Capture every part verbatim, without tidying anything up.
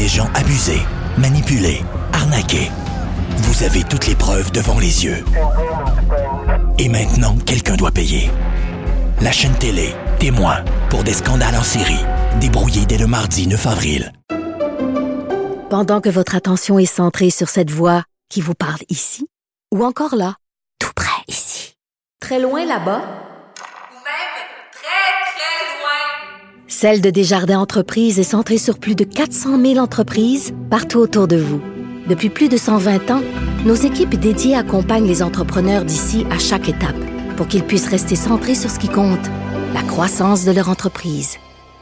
des gens abusés, manipulés, arnaqués. Vous avez toutes les preuves devant les yeux. Et maintenant, quelqu'un doit payer. La chaîne télé, témoin, pour des scandales en série, débrouillés dès le mardi neuf avril. Pendant que votre attention est centrée sur cette voix qui vous parle ici, ou encore là, tout près ici, très loin là-bas, ou même très, très loin, Celle de Desjardins Entreprises est centrée sur plus de quatre cent mille entreprises partout autour de vous. Depuis plus de cent vingt ans, nos équipes dédiées accompagnent les entrepreneurs d'ici à chaque étape pour qu'ils puissent rester centrés sur ce qui compte, la croissance de leur entreprise.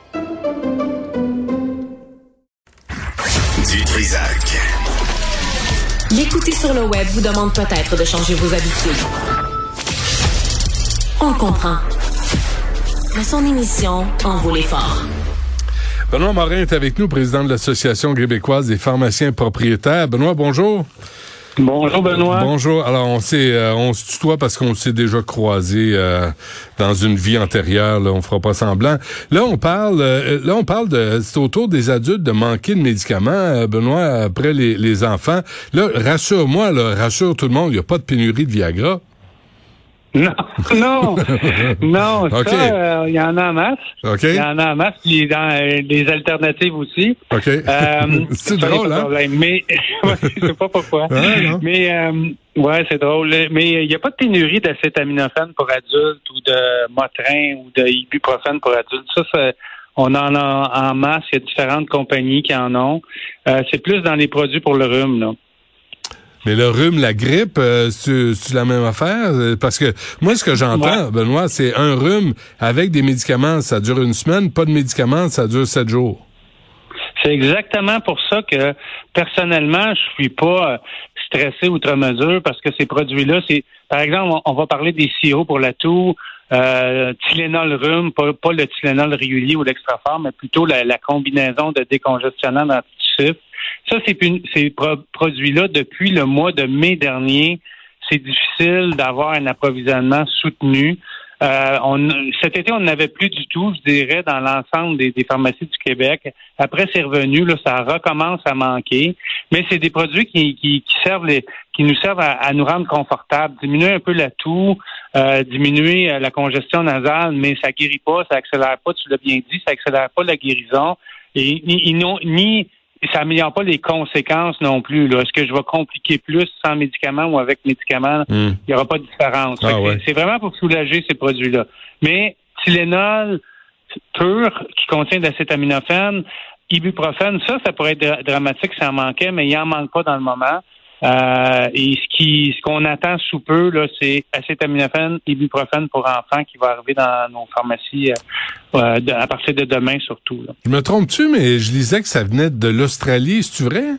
Du Trisac. L'écouter sur le web vous demande peut-être de changer vos habitudes. On le comprend. Mais son émission en vaut l'effort. Benoît Morin est avec nous, président de l'Association québécoise des pharmaciens propriétaires. Benoît, bonjour. Bonjour Benoît. Bonjour. Alors on s'est, euh, on se tutoie parce qu'on s'est déjà croisés euh, dans une vie antérieure. Là, on fera pas semblant. Là on parle, euh, là on parle de, c'est autour des adultes de manquer de médicaments. Euh, Benoît, après les, les enfants. Là, rassure-moi, là, rassure tout le monde, il y a pas de pénurie de Viagra. Non, non, non, okay. ça, il euh, y en a en masse. Il okay. y en a en masse, puis dans euh, les alternatives aussi. OK. Euh, c'est drôle, hein? Mais, je sais pas pourquoi. Ah, mais, euh, ouais, c'est drôle. Mais il n'y a pas de pénurie d'acétaminophène pour adultes ou de Motrin ou de ibuprofène pour adultes. Ça, ça on en a en masse. Il y a différentes compagnies qui en ont. Euh, c'est plus dans les produits pour le rhume, là. Mais le rhume, la grippe, euh, c'est, c'est la même affaire? Parce que moi, ce que j'entends, ouais. Benoît, c'est un rhume avec des médicaments, ça dure une semaine, pas de médicaments, ça dure sept jours. C'est exactement pour ça que, personnellement, je suis pas stressé outre mesure parce que ces produits-là, c'est, par exemple, on va parler des sirops pour la toux, euh, Tylenol rhume, pas, pas le Tylenol régulier ou l'extra fort, mais plutôt la, la combinaison de décongestionnants antitussifs. Ça, c'est ces pro- produits-là, depuis le mois de mai dernier, c'est difficile d'avoir un approvisionnement soutenu. Euh, on, cet été, on n'avait plus du tout, je dirais, dans l'ensemble des, des pharmacies du Québec. Après, c'est revenu, là, ça recommence à manquer. Mais c'est des produits qui, qui, qui servent les, qui nous servent à, à nous rendre confortables, diminuer un peu la toux, euh, diminuer la congestion nasale, mais ça guérit pas, ça accélère pas, tu l'as bien dit, ça accélère pas la guérison. Et ni, ni, ni ça améliore pas les conséquences non plus. Là. Est-ce que je vais compliquer plus sans médicaments ou avec médicaments? Mm. Il n'y aura pas de différence. Ah, ouais. C'est vraiment pour soulager ces produits-là. Mais Tylenol pur, qui contient de l'acétaminophène, ibuprofène, ça, ça pourrait être dramatique si ça en manquait, mais il n'en manque pas dans le moment. Euh, et ce qui, ce qu'on attend sous peu, là, c'est acétaminophène, ibuprofène pour enfants qui va arriver dans nos pharmacies euh, de, à partir de demain surtout. Là. Je me trompe-tu, mais je lisais que ça venait de l'Australie, c'est-tu vrai?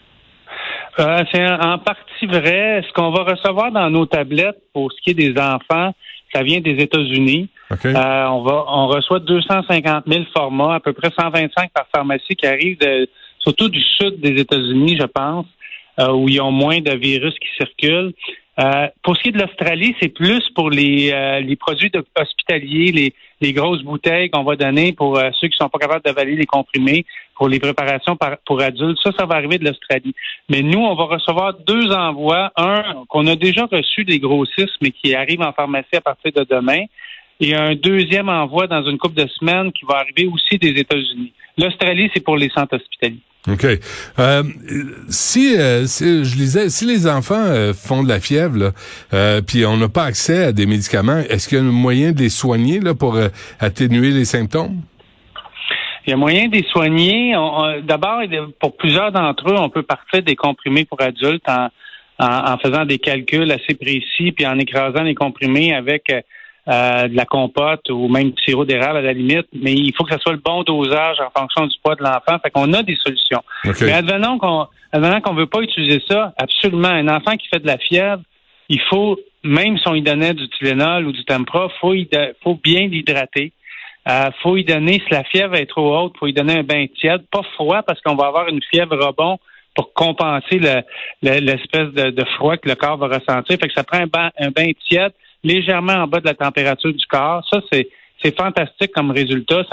Euh, c'est en partie vrai. Ce qu'on va recevoir dans nos tablettes pour ce qui est des enfants, ça vient des États-Unis. Okay. Euh, on va, on reçoit deux cent cinquante mille formats, à peu près cent vingt-cinq par pharmacie qui arrivent de, surtout du sud des États-Unis, je pense. Euh, où ils ont moins de virus qui circulent. Euh, pour ce qui est de l'Australie, c'est plus pour les, euh, les produits de, hospitaliers, les, les grosses bouteilles qu'on va donner pour euh, ceux qui sont pas capables d'avaler les comprimés, pour les préparations par, pour adultes. Ça, ça va arriver de l'Australie. Mais nous, on va recevoir deux envois. Un qu'on a déjà reçu des grossistes, mais qui arrive en pharmacie à partir de demain. Et un deuxième envoi dans une couple de semaines qui va arriver aussi des États-Unis. L'Australie, c'est pour les centres hospitaliers. OK. Euh, si, euh, si, je lisais, si les enfants euh, font de la fièvre, là, euh, puis on n'a pas accès à des médicaments, est-ce qu'il y a un moyen de les soigner là, pour euh, atténuer les symptômes? Il y a moyen de les soigner. On, on, d'abord, pour plusieurs d'entre eux, on peut partir des comprimés pour adultes en, en, en faisant des calculs assez précis, puis en écrasant les comprimés avec Euh, de la compote ou même du sirop d'érable à la limite, mais il faut que ça soit le bon dosage en fonction du poids de l'enfant. Fait qu'on a des solutions. Okay. Mais advenons qu'on advenons qu'on veut pas utiliser ça, absolument. Un enfant qui fait de la fièvre, il faut, même si on lui donnait du Tylenol ou du Tempra, faut, il, faut bien l'hydrater. Euh, faut y donner, si la fièvre est trop haute, faut y donner un bain tiède, pas froid parce qu'on va avoir une fièvre rebond pour compenser le, le, l'espèce de, de froid que le corps va ressentir. Fait que ça prend un bain, un bain tiède légèrement en bas de la température du corps. Ça, c'est, c'est fantastique comme résultat. Ça,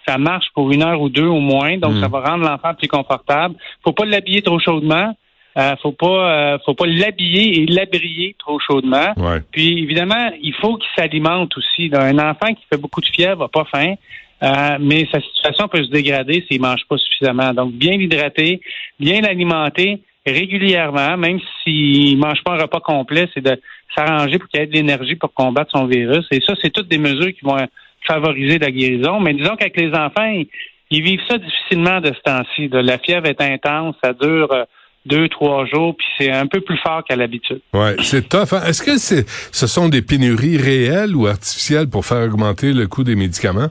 ça marche pour une heure ou deux au moins, donc mmh. ça va rendre l'enfant plus confortable. Faut pas l'habiller trop chaudement. Euh, faut pas, euh, faut pas l'habiller et l'abrier trop chaudement. Ouais. Puis évidemment, il faut qu'il s'alimente aussi. Là. Un enfant qui fait beaucoup de fièvre n'a pas faim, euh, mais sa situation peut se dégrader s'il mange pas suffisamment. Donc bien l'hydrater, bien l'alimenter régulièrement, même s'il mange pas un repas complet, c'est de s'arranger pour qu'il ait de l'énergie pour combattre son virus. Et ça, c'est toutes des mesures qui vont favoriser la guérison. Mais disons qu'avec les enfants, ils, ils vivent ça difficilement de ce temps-ci. De la fièvre est intense, ça dure euh, deux, trois jours, puis c'est un peu plus fort qu'à l'habitude. Ouais, c'est tough. Hein? Est-ce que c'est, ce sont des pénuries réelles ou artificielles pour faire augmenter le coût des médicaments?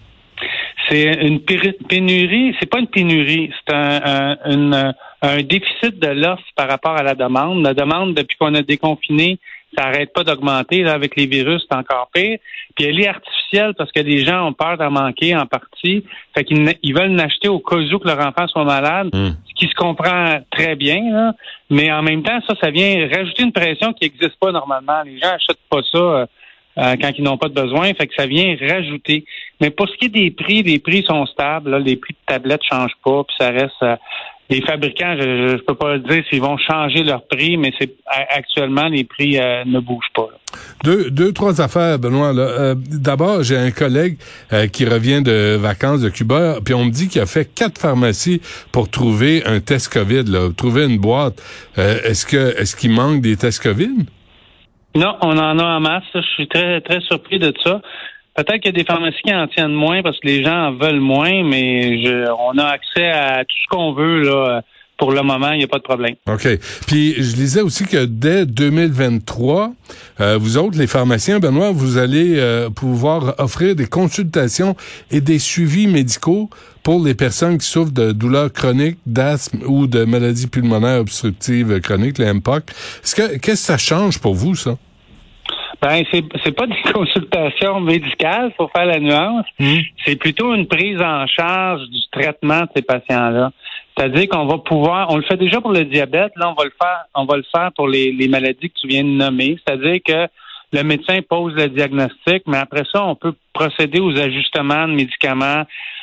C'est une pénurie, c'est pas une pénurie, c'est un, un, une, un déficit de l'offre par rapport à la demande. La demande, depuis qu'on a déconfiné, ça n'arrête pas d'augmenter. Là, avec les virus, c'est encore pire. Puis elle est artificielle parce que les gens ont peur d'en manquer en partie. Fait qu'ils ils veulent l'acheter au cas où que leur enfant soit malade, mmh. ce qui se comprend très bien. Là. Mais en même temps, ça, ça vient rajouter une pression qui n'existe pas normalement. Les gens n'achètent pas ça euh, euh, quand ils n'ont pas de besoin. Fait que ça vient rajouter. Mais pour ce qui est des prix, les prix sont stables. Là, les prix de tablettes ne changent pas. Puis ça reste... Euh, Les fabricants, je ne peux pas le dire s'ils vont changer leur prix, mais c'est actuellement, les prix euh, ne bougent pas. Là. Deux, deux, trois affaires, Benoît. Là. Euh, d'abord, j'ai un collègue euh, qui revient de vacances de Cuba, puis on me dit qu'il a fait quatre pharmacies pour trouver un test COVID, là, trouver une boîte. Euh, est-ce que est-ce qu'il manque des tests COVID? Non, on en a en masse. Je suis très, très surpris de ça. Peut-être qu'il y a des pharmacies qui en tiennent moins parce que les gens en veulent moins, mais je, on a accès à tout ce qu'on veut là. Pour le moment, il n'y a pas de problème. OK. Puis, je lisais aussi que dès deux mille vingt-trois, euh, vous autres, les pharmaciens, Benoît, vous allez euh, pouvoir offrir des consultations et des suivis médicaux pour les personnes qui souffrent de douleurs chroniques, d'asthme ou de maladies pulmonaires obstructives chroniques, les M P O C. Est-ce que, qu'est-ce que ça change pour vous, ça? Ben, c'est, c'est pas des consultations médicales, faut faire la nuance. Mmh. C'est plutôt une prise en charge du traitement de ces patients-là. C'est-à-dire qu'on va pouvoir, on le fait déjà pour le diabète, là, on va le faire, on va le faire pour les, les maladies que tu viens de nommer. C'est-à-dire que le médecin pose le diagnostic, mais après ça, on peut procéder aux ajustements de médicaments,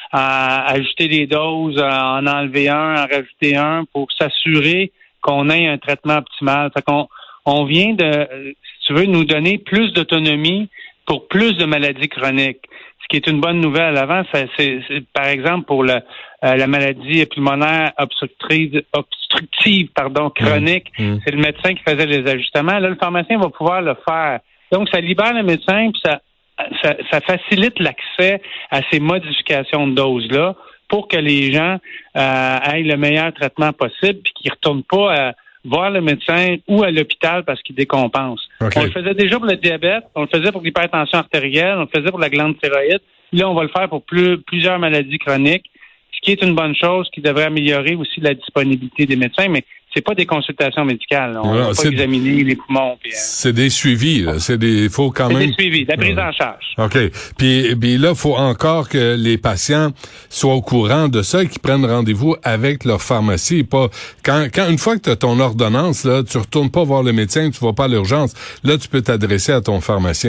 à ajuster des doses, à en enlever un, en rajouter un, pour s'assurer qu'on ait un traitement optimal. Fait qu'on on vient de, si tu veux, nous donner plus d'autonomie pour plus de maladies chroniques. Ce qui est une bonne nouvelle. Avant, c'est, c'est, c'est par exemple, pour le, euh, la maladie pulmonaire obstructive, obstructive pardon, chronique, mmh. Mmh. c'est le médecin qui faisait les ajustements. Là, le pharmacien va pouvoir le faire. Donc, ça libère le médecin, puis ça, ça, ça facilite l'accès à ces modifications de doses-là pour que les gens euh, aient le meilleur traitement possible, puis qu'ils ne retournent pas à voir le médecin ou à l'hôpital parce qu'il décompense. Okay. On le faisait déjà pour le diabète, on le faisait pour l'hypertension artérielle, on le faisait pour la glande thyroïde. Là, on va le faire pour plus, plusieurs maladies chroniques, ce qui est une bonne chose, qui devrait améliorer aussi la disponibilité des médecins, mais c'est pas des consultations médicales. On ne va pas examiner les poumons. Puis, euh... C'est des suivis. Là. C'est des, il faut quand c'est même. des suivis, de la prise en charge. OK. Puis, puis là, il faut encore que les patients soient au courant de ça et qu'ils prennent rendez-vous avec leur pharmacie. Pas quand, quand une fois que tu as ton ordonnance, là, tu retournes pas voir le médecin, tu vas pas à l'urgence. Là, tu peux t'adresser à ton pharmacien.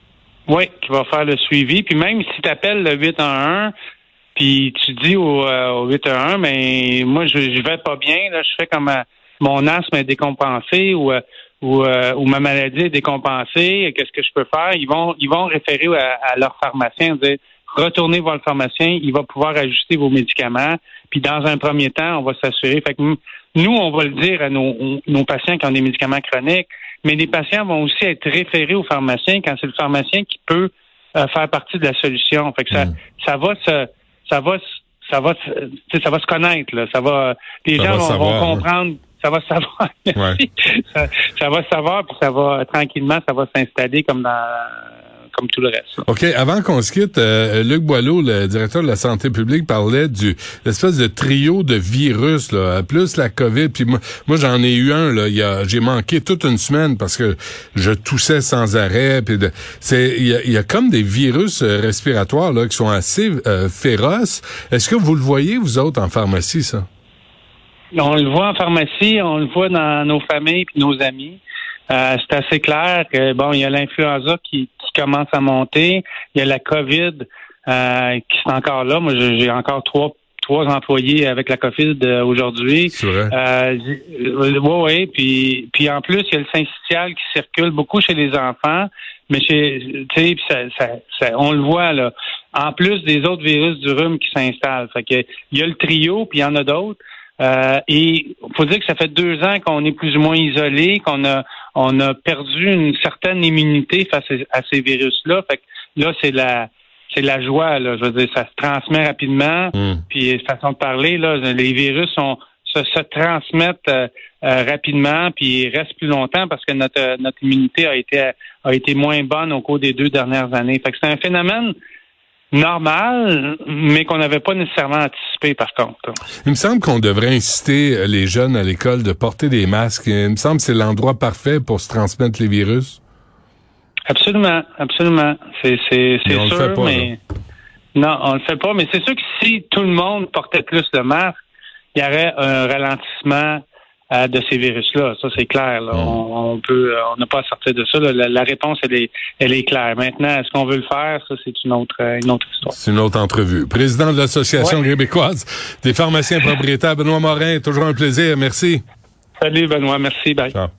Oui, qui va faire le suivi. Puis même si tu appelles le huit un un, puis tu dis au, euh, au huit un un, mais moi, je, je vais pas bien, là, je fais comme euh, mon asthme est décompensé ou, euh, ou, euh, ou ma maladie est décompensée, qu'est-ce que je peux faire? Ils vont ils vont référer à, à leur pharmacien, dire retournez voir le pharmacien, il va pouvoir ajuster vos médicaments, puis dans un premier temps, on va s'assurer. Fait que nous, on va le dire à nos, nos patients qui ont des médicaments chroniques, mais les patients vont aussi être référés au pharmacien quand c'est le pharmacien qui peut euh, faire partie de la solution. Fait que ça, mmh. ça va se ça va ça va ça va se connaître là, ça va les ça gens va vont, savoir, vont comprendre, hein. ça va savoir. Ouais. ça, ça va savoir puis ça va tranquillement ça va s'installer comme dans comme tout le reste. Là. OK, avant qu'on se quitte, euh, Luc Boileau, le directeur de la santé publique, parlait du l'espèce de trio de virus là, plus la COVID, puis moi, moi j'en ai eu un là, il y a j'ai manqué toute une semaine parce que je toussais sans arrêt, puis de, c'est il y a, y a comme des virus respiratoires là qui sont assez euh, féroces. Est-ce que vous le voyez vous autres en pharmacie ça? On le voit en pharmacie, on le voit dans nos familles puis nos amis. Euh, c'est assez clair que bon, il y a l'influenza qui, qui commence à monter, il y a la COVID euh, qui sont encore là. Moi, j'ai encore trois trois employés avec la COVID aujourd'hui. C'est vrai. Euh, oui, oui. Puis, puis en plus, il y a le syncytial qui circule beaucoup chez les enfants, mais chez, tu sais, ça, ça, ça, on le voit là. En plus des autres virus du rhume qui s'installent. Fait que il y a le trio, puis il y en a d'autres. Euh, et faut dire que ça fait deux ans qu'on est plus ou moins isolé, qu'on a on a perdu une certaine immunité face à ces virus-là. Fait que là, c'est la c'est la joie, là. Je veux dire, ça se transmet rapidement. Mmh. Puis façon de parler, là, les virus sont se, se transmettent euh, euh, rapidement, puis ils restent plus longtemps parce que notre notre immunité a été a été moins bonne au cours des deux dernières années. Fait que c'est un phénomène normal, mais qu'on n'avait pas nécessairement anticipé, par contre. Il me semble qu'on devrait inciter les jeunes à l'école de porter des masques. Il me semble que c'est l'endroit parfait pour se transmettre les virus. Absolument, absolument. C'est, c'est, c'est mais sûr, pas, mais... Là. Non, on le fait pas, mais c'est sûr que si tout le monde portait plus de masques, il y aurait un ralentissement euh, de ces virus-là. Ça, c'est clair. Là. Mm. On, on peut, on n'a pas à sortir de ça. La, la réponse, elle est, elle est claire. Maintenant, est-ce qu'on veut le faire? Ça, c'est une autre, une autre histoire. C'est une autre entrevue. Président de l'Association ouais. québécoise des pharmaciens propriétaires, Benoît Morin, toujours un plaisir. Merci. Salut, Benoît. Merci. Bye. Ciao.